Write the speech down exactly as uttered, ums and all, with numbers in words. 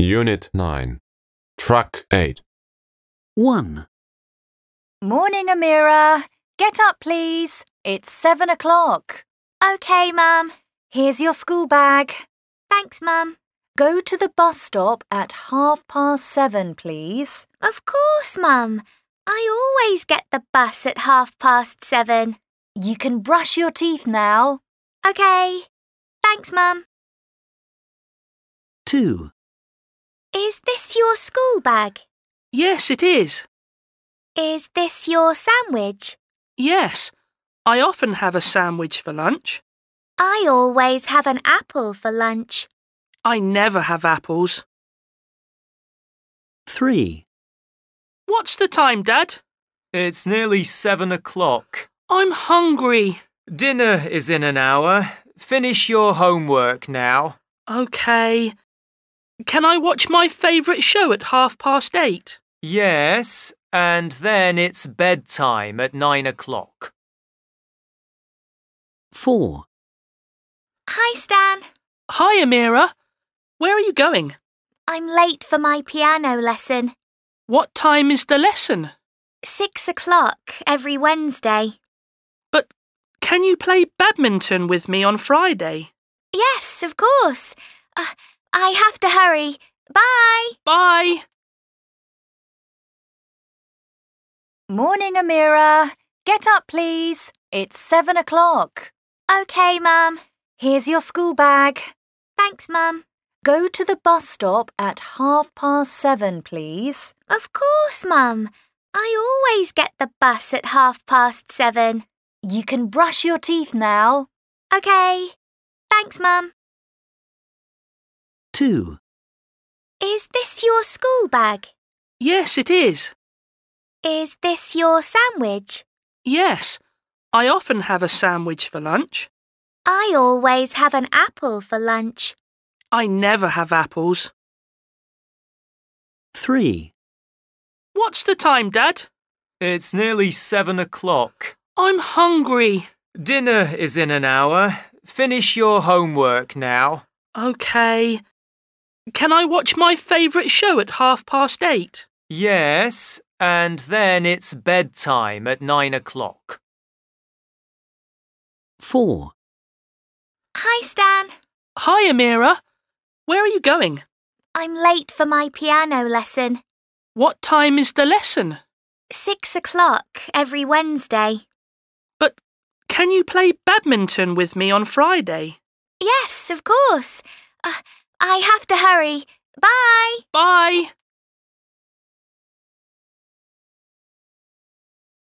Unit nine. Track eight. one, Morning, Amira. Get up, please. It's seven o'clock. OK, Mum. Here's your school bag. Thanks, Mum. Go to the bus stop at half past seven, please. Of course, Mum. I always get the bus at half past seven. You can brush your teeth now. OK. Thanks, Mum. two, Is this your school bag? Yes, it is. Is this your sandwich? Yes, I often have a sandwich for lunch. I always have an apple for lunch. I never have apples. three, What's the time, Dad? It's nearly seven o'clock. I'm hungry. Dinner is in an hour. Finish your homework now. OK. Can I watch my favourite show at half past eight? Yes, and then it's bedtime at nine o'clock. four, Hi, Stan. Hi, Amira. Where are you going? I'm late for my piano lesson. What time is the lesson? Six o'clock every Wednesday. But can you play badminton with me on Friday? Yes, of course. Uh, I have to hurry. Bye. Bye. Morning, Amira. Get up, please. It's seven o'clock. OK, Mum. Here's your school bag. Thanks, Mum. Go to the bus stop at half past seven, please. Of course, Mum. I always get the bus at half past seven. You can brush your teeth now. OK. Thanks, Mum. two, Is this your school bag? Yes, it is. Is this your sandwich? Yes, I often have a sandwich for lunch. I always have an apple for lunch. I never have apples. three, What's the time, Dad? It's nearly seven o'clock. I'm hungry. Dinner is in an hour. Finish your homework now. OK. Can I watch my favourite show at half past eight? Yes, and then it's bedtime at nine o'clock. four, Hi, Stan. Hi, Amira. Where are you going? I'm late for my piano lesson. What time is the lesson? Six o'clock every Wednesday. But can you play badminton with me on Friday? Yes, of course. Uh, I have to hurry. Bye. Bye.